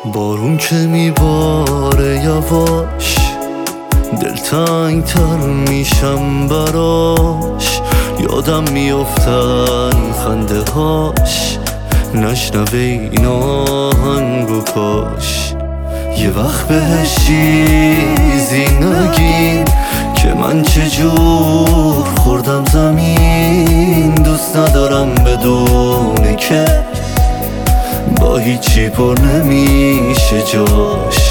بارون که میباره یواش دلتنگ تر میشم براش، یادم میافتن خنده هاش، نشنوه این آهنگو کاش یه وقت بهش چیزی نگین که من چجور خوردم زمین. دوست ندارم بدونه که با هیچی پر نمیشه جاش.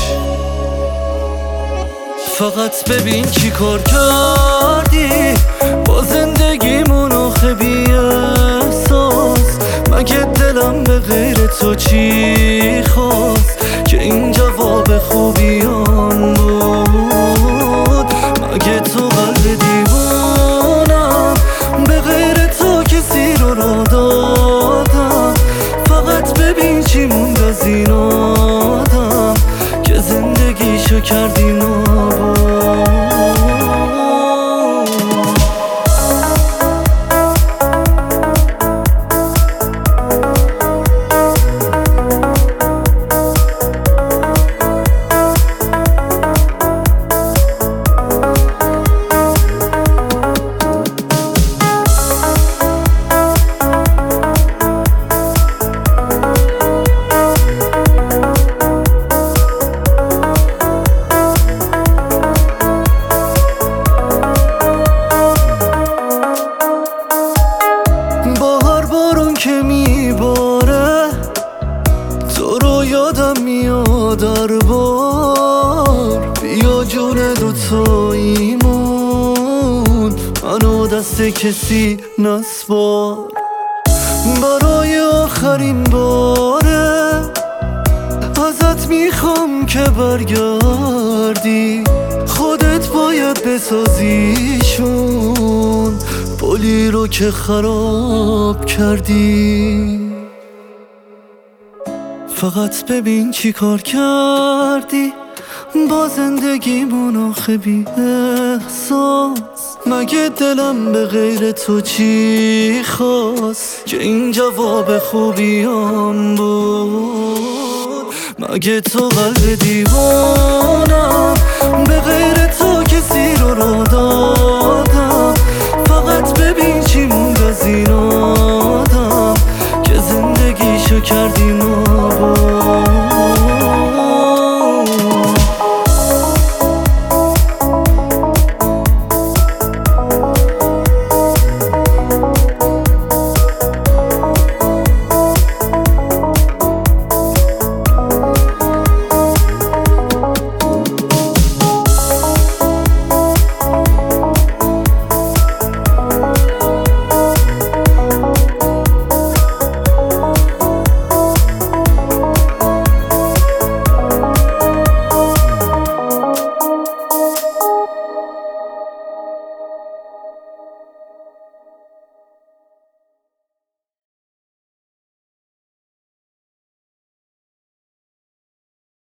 فقط ببین چی کار کردی با زندگیمون آخه بی احساس. مگه دلم به غیر تو چی خواست که این جواب خوبیان بود؟ مگه تو قلب دیوانم به غیر تو کسی رو را دادم؟ فقط ببین چی موند از این آدم که زندگیشو کردی نابود. که میباره تو رو یادم میاد هر بار. بیا جون دوتاییمون منو دست کسی نسپار. برای آخرین باره ازت میخوام که برگردی، خودت باید بسازیشون پلی رو که خراب کردی. فقط ببین چی کار کردی با زندگیمون آخه بی احساس. مگه دلم به غیر تو چی خواست که این جواب خوبیان بود؟ مگه تو قلب دیوانم به غیر تو کسی رو را دادم؟